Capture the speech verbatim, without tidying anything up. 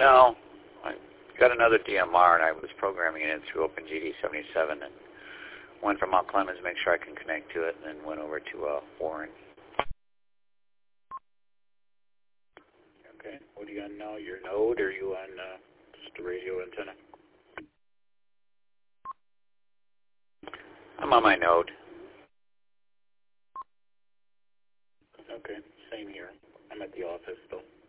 No, I got another D M R, and I was programming it in through OpenGD seventy-seven, and went from Mount Clemens to make sure I can connect to it, and then went over to uh, Warren. Okay, what are you on now? Your node, or are you on uh, just a radio antenna? I'm on my node. Okay, same here. I'm at the office, though.